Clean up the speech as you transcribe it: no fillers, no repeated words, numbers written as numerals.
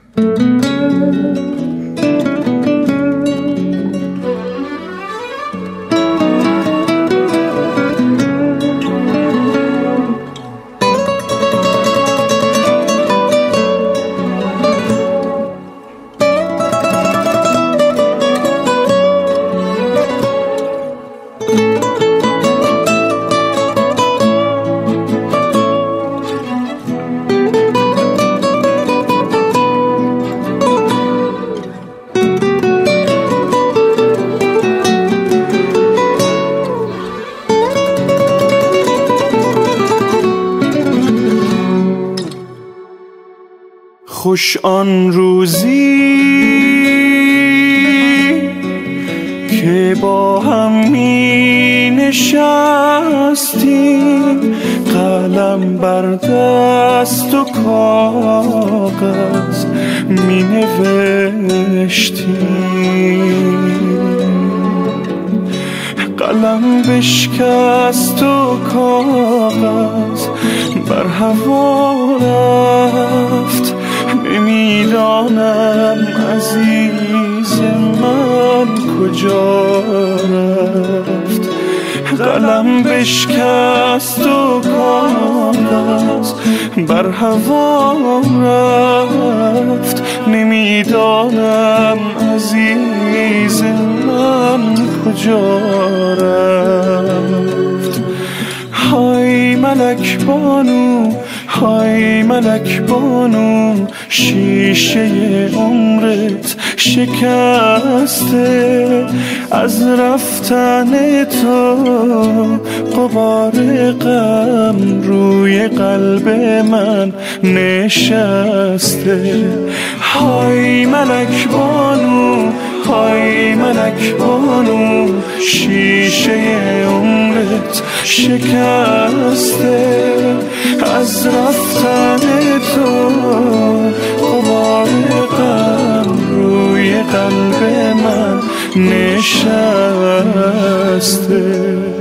خوش آن روزی که با هم می نشستیم، قلم بر دست و کاغذ می نوشتیم. قلم بشکست و کاغذ بر هوا رفت، نمیدانم عزیز من کجا رفت. قلم بشکست و کاغذ بر هوا رفت، نمیدانم عزیز من کجا رفت. های ملک بانو، های ملک بانو، شیشه عمرت شکسته، از رفتن تو غبار غم روی قلب من نشسته. های ملک بانو، های ملک بانو، شیشه عمرت شکسته، از رفتن تو غبار غم روی قلب من نشسته.